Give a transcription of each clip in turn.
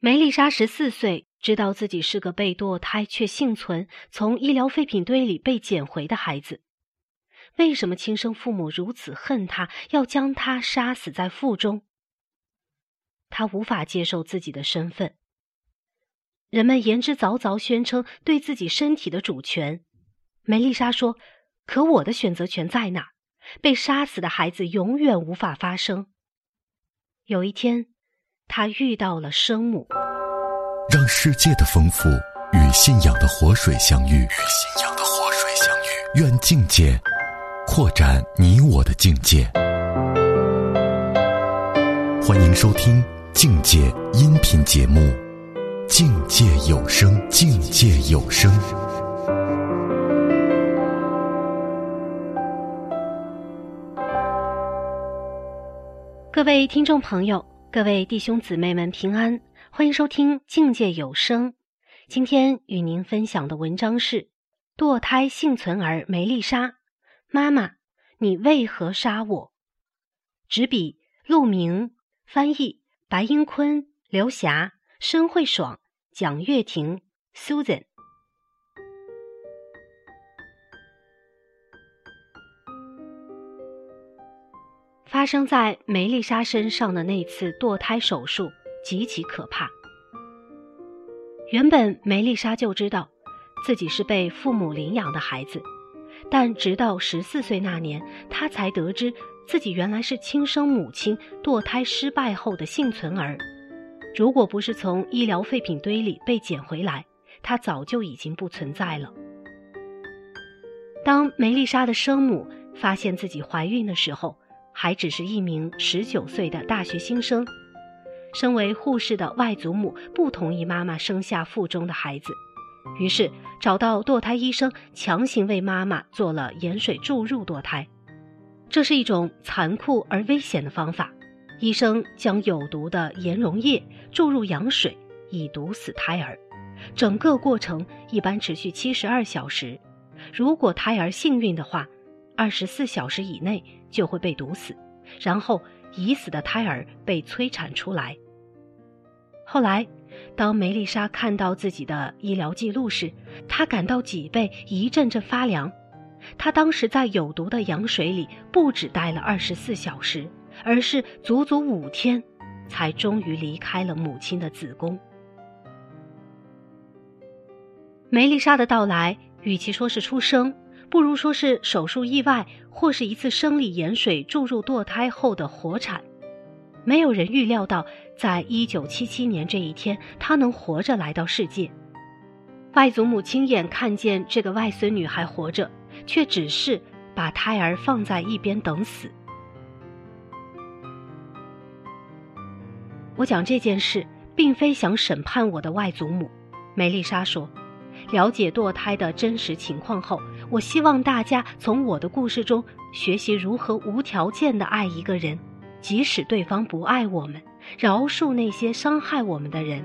梅丽莎14岁，知道自己是个被堕胎却幸存，从医疗废品堆里被捡回的孩子。为什么亲生父母如此恨她，要将她杀死在腹中？她无法接受自己的身份。人们言之凿凿宣称对自己身体的主权。梅丽莎说，可我的选择权在哪？被杀死的孩子永远无法发声。有一天，她遇到了生母。 让世界的丰富与信仰的活水相遇，愿境界扩展你我的境界。欢迎收听境界音频节目《境界有声》，境界有声。 各位听众朋友，各位弟兄姊妹们平安，欢迎收听境界有声。今天与您分享的文章是堕胎幸存儿梅丽莎，妈妈，你为何杀我？执笔陆明，翻译白英坤、刘霞、申慧爽、蒋月婷、Susan。发生在梅丽莎身上的那次堕胎手术极其可怕。原本梅丽莎就知道自己是被父母领养的孩子，但直到14岁那年，她才得知自己原来是亲生母亲堕胎失败后的幸存儿。如果不是从医疗废品堆里被捡回来，她早就已经不存在了。当梅丽莎的生母发现自己怀孕的时候，还只是一名19岁的大学新生。身为护士的外祖母不同意妈妈生下腹中的孩子，于是找到堕胎医生，强行为妈妈做了盐水注入堕胎。这是一种残酷而危险的方法，医生将有毒的盐溶液注入羊水，以毒死胎儿。整个过程一般持续72小时，如果胎儿幸运的话，24小时以内就会被毒死，然后已死的胎儿被催产出来。后来，当梅丽莎看到自己的医疗记录时，她感到脊背一阵阵发凉。她当时在有毒的羊水里不只待了24小时，而是足足5天，才终于离开了母亲的子宫。梅丽莎的到来，与其说是出生，不如说是手术意外，或是一次生理盐水注入堕胎后的活产。没有人预料到，在1977年这一天，她能活着来到世界。外祖母亲眼看见这个外孙女还活着，却只是把胎儿放在一边等死。我讲这件事，并非想审判我的外祖母，梅丽莎说。了解堕胎的真实情况后，我希望大家从我的故事中学习如何无条件地爱一个人，即使对方不爱我们，饶恕那些伤害我们的人。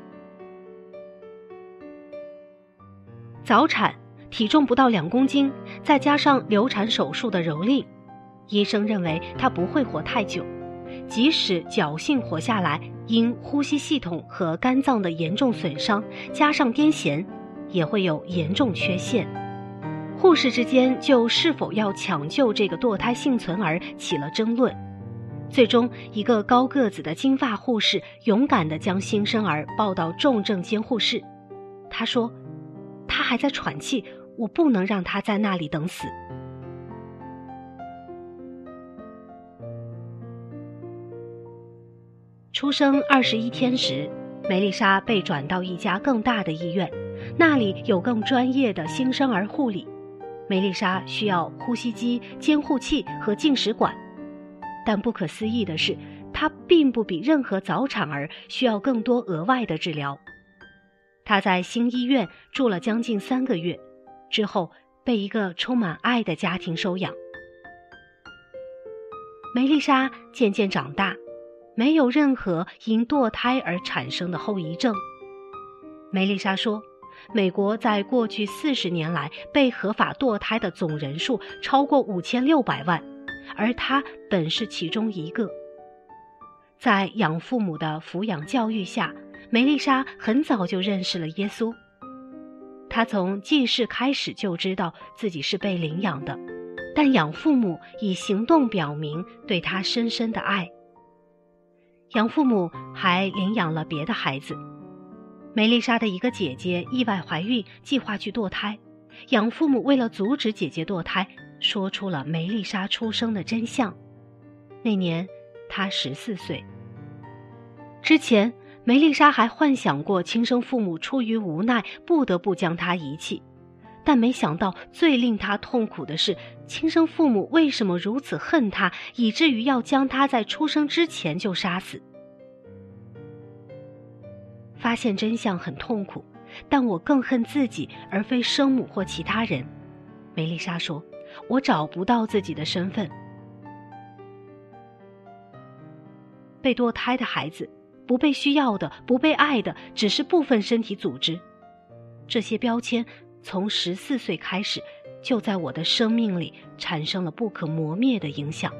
早产，体重不到2公斤，再加上流产手术的蹂躏，医生认为她不会活太久，即使侥幸活下来，因呼吸系统和肝脏的严重损伤，加上癫痫，也会有严重缺陷。护士之间就是否要抢救这个堕胎幸存儿起了争论。最终，一个高个子的金发护士勇敢地将新生儿抱到重症监护室。她说，他还在喘气，我不能让他在那里等死。出生21天时，梅丽莎被转到一家更大的医院，那里有更专业的新生儿护理。梅丽莎需要呼吸机、监护器和进食管，但不可思议的是，她并不比任何早产儿需要更多额外的治疗。她在新医院住了将近3个月，之后被一个充满爱的家庭收养。梅丽莎渐渐长大，没有任何因堕胎而产生的后遗症。梅丽莎说，美国在过去40年来被合法堕胎的总人数超过5600万，而她本是其中一个。在养父母的抚养教育下， 梅丽莎很早就认识了耶稣。她从记事开始就知道自己是被领养的，但养父母以行动表明对她深深的爱。养父母还领养了别的孩子。梅丽莎的一个姐姐意外怀孕，计划去堕胎。养父母为了阻止姐姐堕胎，说出了梅丽莎出生的真相。那年她14岁。之前梅丽莎还幻想过亲生父母出于无奈不得不将她遗弃，但没想到最令她痛苦的是，亲生父母为什么如此恨她，以至于要将她在出生之前就杀死。发现真相很痛苦，但我更恨自己，而非生母或其他人。梅丽莎说，我找不到自己的身份。被堕胎的孩子，不被需要的，不被爱的，只是部分身体组织。这些标签从14岁开始，就在我的生命里产生了不可磨灭的影响。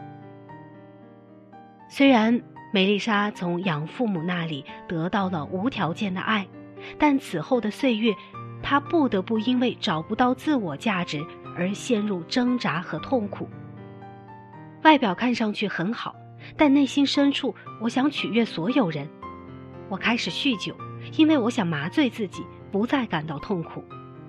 虽然梅丽莎从养父母那里得到了无条件的爱，但此后的岁月，她不得不因为找不到自我价值而陷入挣扎和痛苦。外表看上去很好，但内心深处，我想取悦所有人。我开始酗酒，因为我想麻醉自己，不再感到痛苦。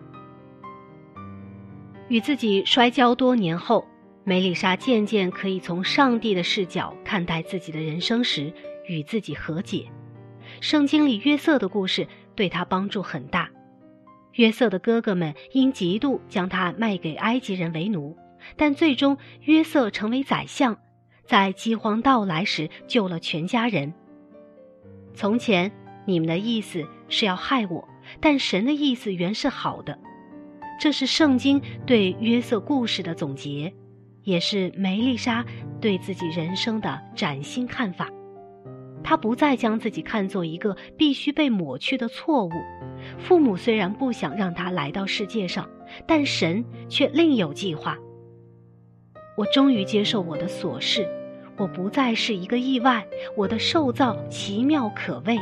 与自己摔跤多年后，梅丽莎渐渐可以从上帝的视角看待自己的人生时，与自己和解。圣经里约瑟的故事对她帮助很大。约瑟的哥哥们因嫉妒将他卖给埃及人为奴，但最终约瑟成为宰相，在饥荒到来时救了全家人。从前你们的意思是要害我，但神的意思原是好的。这是圣经对约瑟故事的总结，也是梅丽莎对自己人生的崭新看法。她不再将自己看作一个必须被抹去的错误。父母虽然不想让她来到世界上，但神却另有计划。我终于接受我的琐事，我不再是一个意外，我的受造奇妙可畏。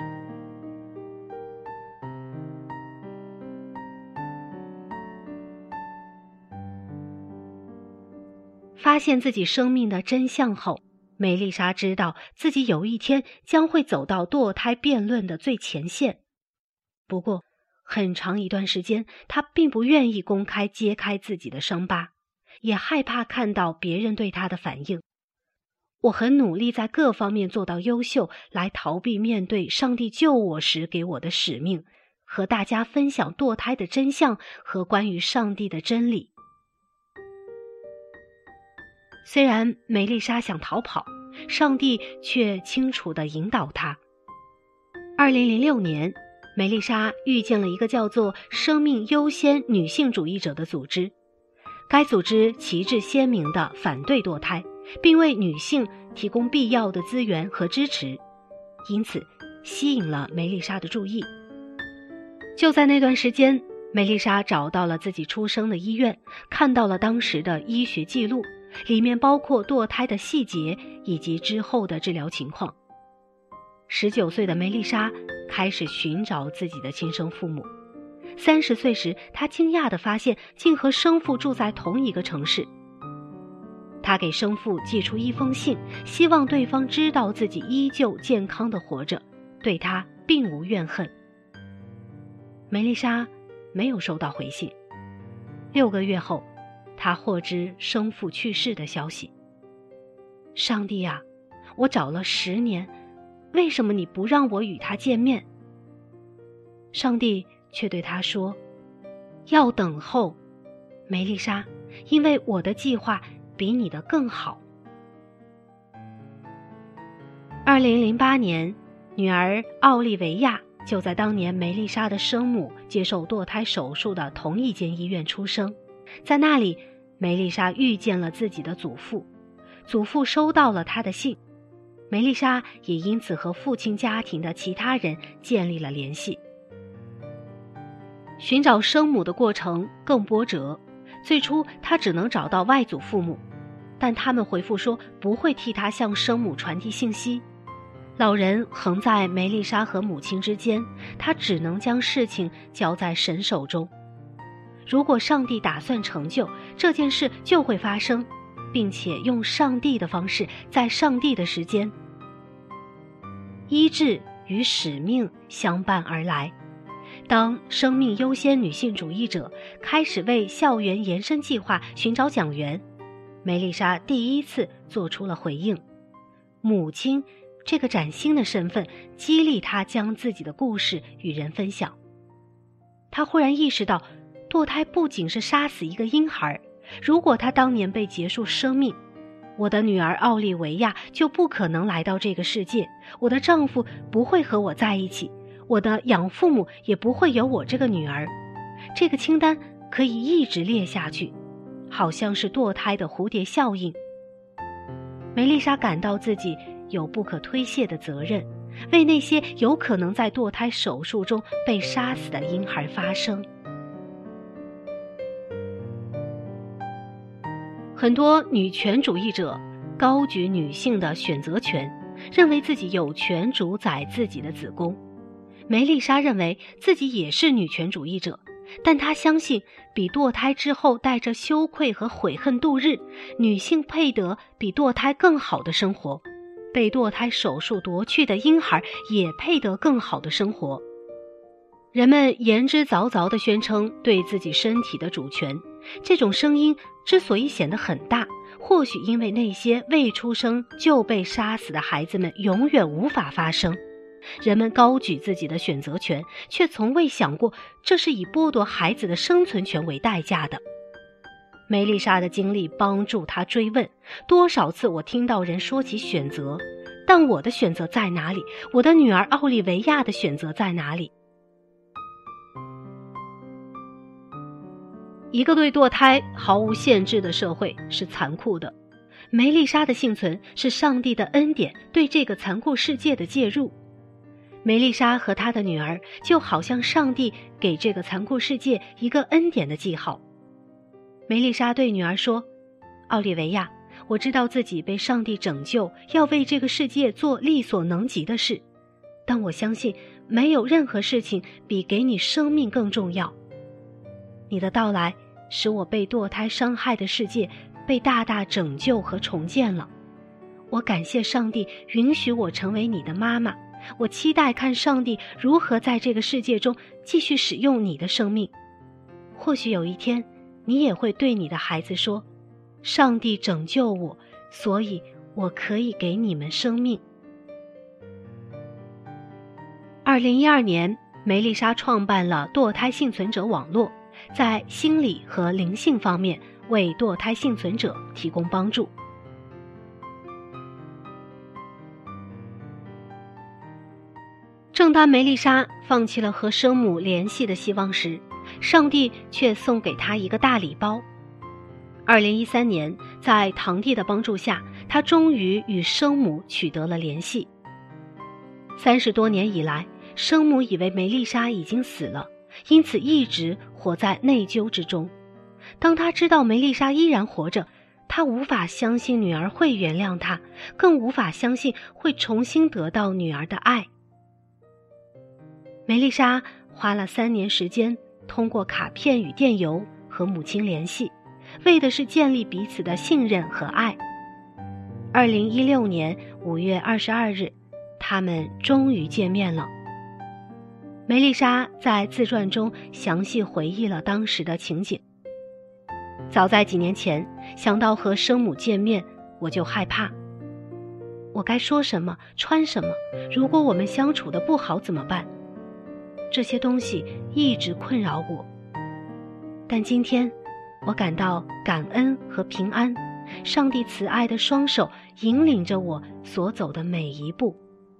发现自己生命的真相后，梅丽莎知道自己有一天将会走到堕胎辩论的最前线。不过，很长一段时间，她并不愿意公开揭开自己的伤疤，也害怕看到别人对她的反应。我很努力在各方面做到优秀，来逃避面对上帝救我时给我的使命，和大家分享堕胎的真相和关于上帝的真理。虽然梅丽莎想逃跑，上帝却清楚地引导她。2006年，梅丽莎遇见了一个叫做生命优先女性主义者的组织。该组织旗帜鲜明地反对堕胎，并为女性提供必要的资源和支持，因此吸引了梅丽莎的注意。就在那段时间，梅丽莎找到了自己出生的医院，看到了当时的医学记录，里面包括堕胎的细节以及之后的治疗情况。19岁的梅丽莎开始寻找自己的亲生父母。30岁时，她惊讶地发现竟和生父住在同一个城市。她给生父寄出一封信，希望对方知道自己依旧健康地活着，对他并无怨恨。梅丽莎没有收到回信。6个月后，她获知生父去世的消息。上帝啊，我找了10年，为什么你不让我与他见面？上帝却对她说，要等候，梅丽莎，因为我的计划比你的更好。2008年，女儿奥利维亚就在当年梅丽莎的生母接受堕胎手术的同一间医院出生。在那里，梅丽莎遇见了自己的祖父，祖父收到了她的信，梅丽莎也因此和父亲家庭的其他人建立了联系。寻找生母的过程更波折，最初她只能找到外祖父母，但他们回复说不会替她向生母传递信息。 老人横在梅丽莎和母亲之间，他只能将事情交在神手中。如果上帝打算成就，这件事就会发生，并且用上帝的方式，在上帝的时间。医治与使命相伴而来。当生命优先女性主义者开始为校园延伸计划寻找讲员，梅丽莎第一次做出了回应。母亲这个崭新的身份激励她将自己的故事与人分享。她忽然意识到，堕胎不仅是杀死一个婴孩，如果她当年被结束生命，我的女儿奥利维亚就不可能来到这个世界，我的丈夫不会和我在一起，我的养父母也不会有我这个女儿。这个清单可以一直列下去，好像是堕胎的蝴蝶效应。梅丽莎感到自己有不可推卸的责任，为那些有可能在堕胎手术中被杀死的婴孩发声。很多女权主义者高举女性的选择权，认为自己有权主宰自己的子宫。梅丽莎认为自己也是女权主义者，但她相信比堕胎之后带着羞愧和悔恨度日，女性配得比堕胎更好的生活，被堕胎手术夺去的婴孩也配得更好的生活。人们言之凿凿地宣称对自己身体的主权，这种声音之所以显得很大，或许因为那些未出生就被杀死的孩子们永远无法发声。人们高举自己的选择权，却从未想过这是以剥夺孩子的生存权为代价的。梅丽莎的经历帮助她追问，多少次我听到人说起选择，但我的选择在哪里？我的女儿奥利维亚的选择在哪里？一个对堕胎毫无限制的社会是残酷的。梅丽莎的幸存是上帝的恩典对这个残酷世界的介入。梅丽莎和她的女儿就好像上帝给这个残酷世界一个恩典的记号。梅丽莎对女儿说，奥利维亚，我知道自己被上帝拯救，要为这个世界做力所能及的事，但我相信没有任何事情比给你生命更重要。你的到来使我被堕胎伤害的世界被大大拯救和重建了。我感谢上帝允许我成为你的妈妈，我期待看上帝如何在这个世界中继续使用你的生命。或许有一天，你也会对你的孩子说，上帝拯救我，所以我可以给你们生命。2012年，梅丽莎创办了堕胎幸存者网络，在心理和灵性方面为堕胎幸存者提供帮助。正当梅丽莎放弃了和生母联系的希望时，上帝却送给她一个大礼包。2013年，在堂弟的帮助下，她终于与生母取得了联系。30多年以来，生母以为梅丽莎已经死了，因此一直活在内疚之中。当她知道梅丽莎依然活着，她无法相信女儿会原谅她，更无法相信会重新得到女儿的爱。梅丽莎花了3年时间，通过卡片与电邮和母亲联系，为的是建立彼此的信任和爱。2016年5月22日，他们终于见面了。梅丽莎在自传中详细回忆了当时的情景。早在几年前，想到和生母见面，我就害怕。我该说什么，穿什么？如果我们相处得不好怎么办？这些东西一直困扰我。但今天，我感到感恩和平安，上帝慈爱的双手引领着我所走的每一步。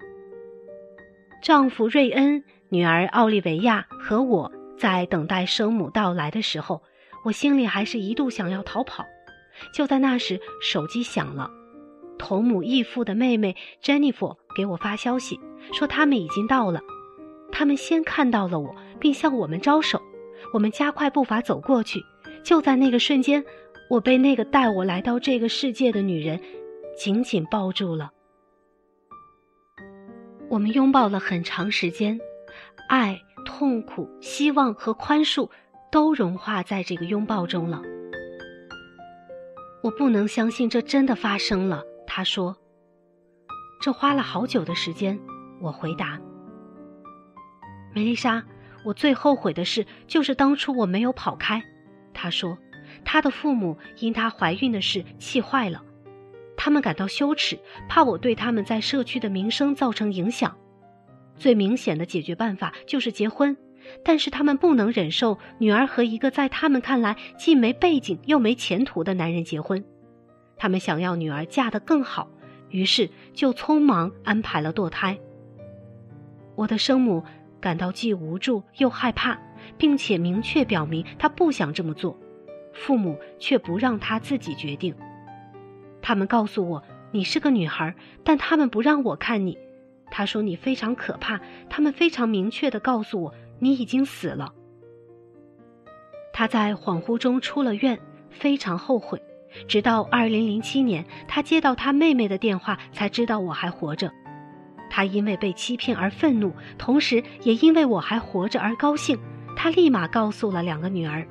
丈夫瑞恩、女儿奥利维亚和我在等待生母到来的时候，我心里还是一度想要逃跑。就在那时，手机响了，同母异父的妹妹 Jennifer 给我发消息，说他们已经到了。他们先看到了我，并向我们招手。我们加快步伐走过去。就在那个瞬间，我被那个带我来到这个世界的女人紧紧抱住了。 我们拥抱了很长时间，爱、痛苦、希望和宽恕都融化在这个拥抱中了。我不能相信这真的发生了，他说。这花了好久的时间，我回答。梅丽莎，我最后悔的事就是当初我没有跑开，他说。她的父母因她怀孕的事气坏了，他们感到羞耻，怕我对他们在社区的名声造成影响。最明显的解决办法就是结婚，但是他们不能忍受女儿和一个在他们看来既没背景又没前途的男人结婚。他们想要女儿嫁得更好，于是就匆忙安排了堕胎。我的生母感到既无助又害怕，并且明确表明她不想这么做，父母却不让她自己决定。他们告诉我，你是个女孩，但他们不让我看你。他说你非常可怕，他们非常明确地告诉我，你已经死了。他在恍惚中出了院，非常后悔。直到2007年，他接到他妹妹的电话，才知道我还活着。他因为被欺骗而愤怒，同时也因为我还活着而高兴。他立马告诉了2个女儿。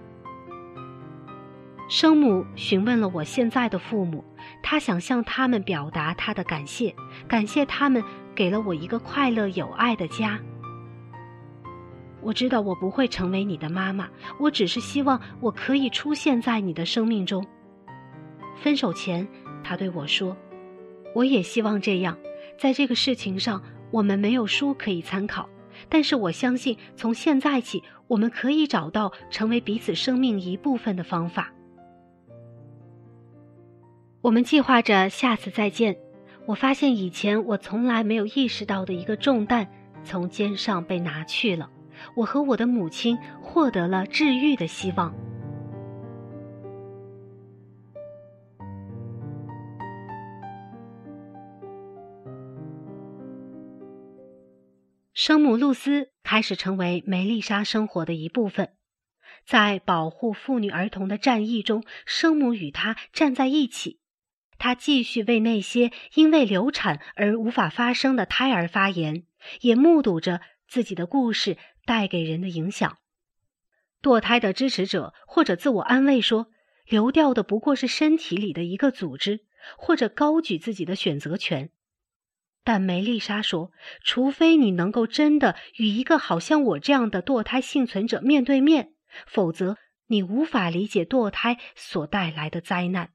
生母询问了我现在的父母，他想向他们表达他的感谢，感谢他们给了我一个快乐有爱的家。我知道我不会成为你的妈妈，我只是希望我可以出现在你的生命中。分手前，他对我说，我也希望这样，在这个事情上我们没有书可以参考，但是我相信从现在起我们可以找到成为彼此生命一部分的方法。我们计划着下次再见，我发现以前我从来没有意识到的一个重担从肩上被拿去了，我和我的母亲获得了治愈的希望。生母露丝开始成为梅丽莎生活的一部分。在保护妇女儿童的战役中，生母与她站在一起。她继续为那些因为流产而无法发声的胎儿发言，也目睹着自己的故事带给人的影响。堕胎的支持者或者自我安慰说，流掉的不过是身体里的一个组织，或者高举自己的选择权。但梅丽莎说，除非你能够真的与一个好像我这样的堕胎幸存者面对面，否则你无法理解堕胎所带来的灾难。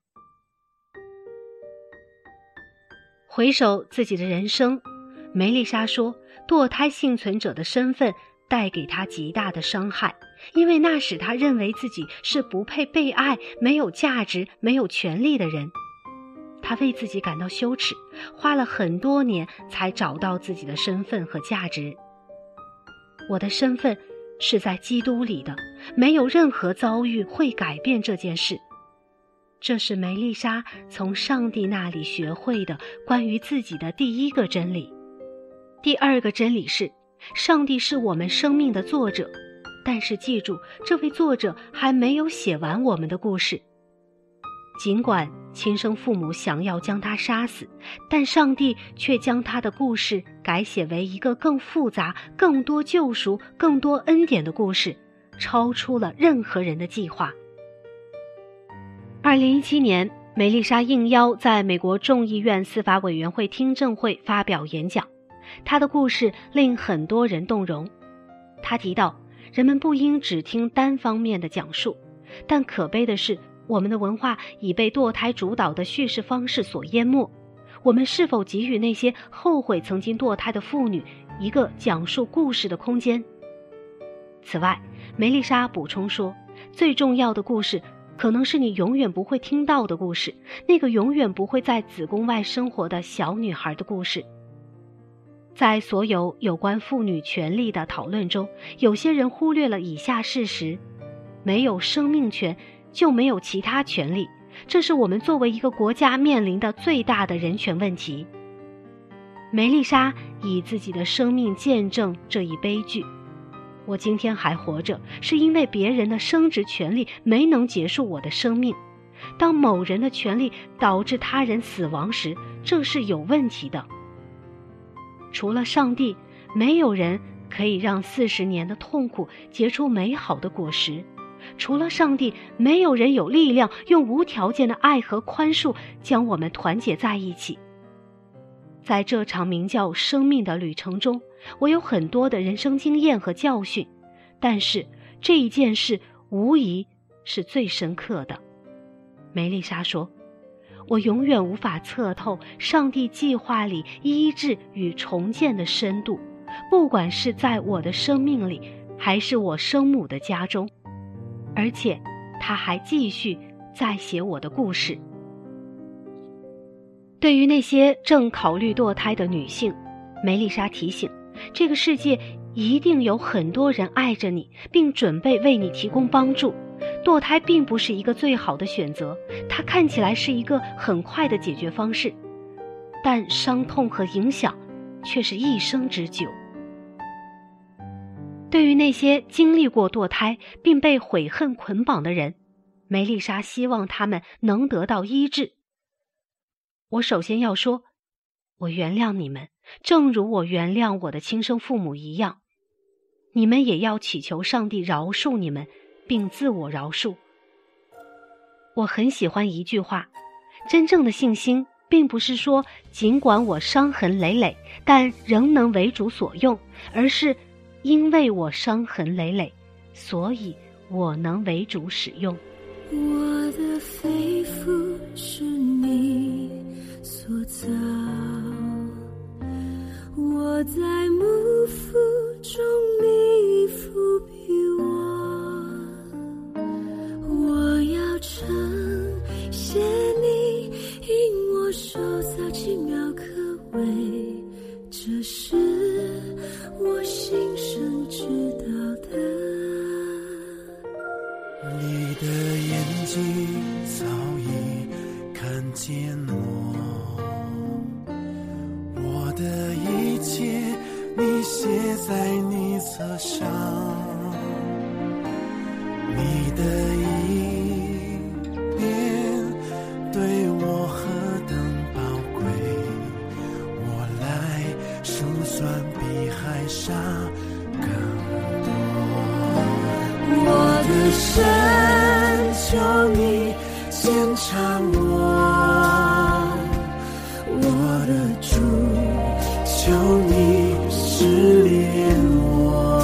回首自己的人生，梅丽莎说，堕胎幸存者的身份带给她极大的伤害，因为那使她认为自己是不配被爱、没有价值、没有权利的人。她为自己感到羞耻，花了很多年才找到自己的身份和价值。我的身份是在基督里的，没有任何遭遇会改变这件事。这是梅丽莎从上帝那里学会的关于自己的第一个真理。第二个真理是，上帝是我们生命的作者，但是记住，这位作者还没有写完我们的故事。尽管亲生父母想要将他杀死，但上帝却将他的故事改写为一个更复杂、更多救赎、更多恩典的故事，超出了任何人的计划。2017年，梅丽莎应邀在美国众议院司法委员会听证会发表演讲，她的故事令很多人动容。她提到，人们不应只听单方面的讲述，但可悲的是，我们的文化已被堕胎主导的叙事方式所淹没。我们是否给予那些后悔曾经堕胎的妇女一个讲述故事的空间？此外，梅丽莎补充说，最重要的故事可能是你永远不会听到的故事，那个永远不会在子宫外生活的小女孩的故事。在所有有关妇女权利的讨论中，有些人忽略了以下事实：没有生命权就没有其他权利，这是我们作为一个国家面临的最大的人权问题。梅丽莎以自己的生命见证这一悲剧。我今天还活着，是因为别人的生殖权利没能结束我的生命。当某人的权利导致他人死亡时，这是有问题的。 除了上帝，没有人可以让40年的痛苦结出美好的果实。除了上帝，没有人有力量用无条件的爱和宽恕将我们团结在一起。在这场名叫生命的旅程中，我有很多的人生经验和教训，但是这一件事无疑是最深刻的。梅丽莎说，我永远无法测透上帝计划里医治与重建的深度，不管是在我的生命里，还是我生母的家中。而且他还继续在写我的故事。对于那些正考虑堕胎的女性，梅丽莎提醒，这个世界一定有很多人爱着你，并准备为你提供帮助。堕胎并不是一个最好的选择，它看起来是一个很快的解决方式，但伤痛和影响却是一生之久。对于那些经历过堕胎并被悔恨捆绑的人，梅丽莎希望他们能得到医治。我首先要说，我原谅你们，正如我原谅我的亲生父母一样。你们也要祈求上帝饶恕你们，并自我饶恕。我很喜欢一句话，真正的信心并不是说尽管我伤痕累累，但仍能为主所用，而是因为我伤痕累累，所以我能为主使用。 我的肺腑是你所造，我在母腹中你抚庇我，我要称谢你，因我受造奇妙可畏，这是我心生知道的。 你的眼睛早已看见我的一切你写在你册上，你的一点对我何等宝贵，我来数算比海沙更多。 我的神，求你检查我的主，求你试炼我，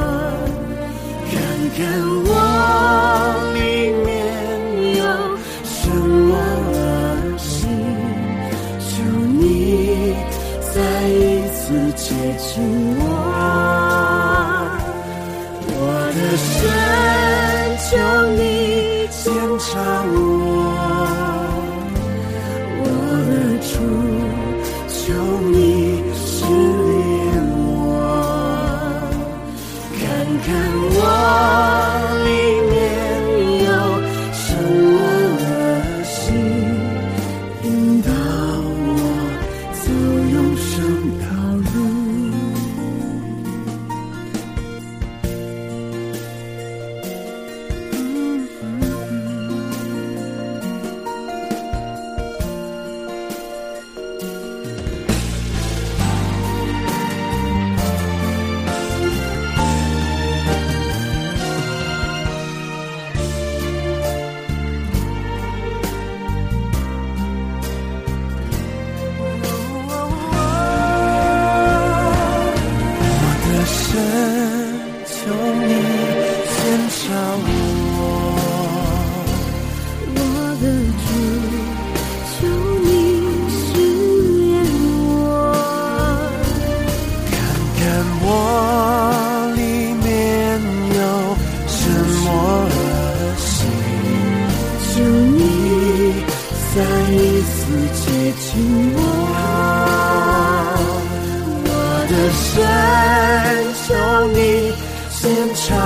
看看我里面有什么恶行，求你再一次洁净我。我的神，求你检查我的主，求你试炼我，看看我里面有什么恶行，引导我走永生道路。再一次接近我的神，求你检查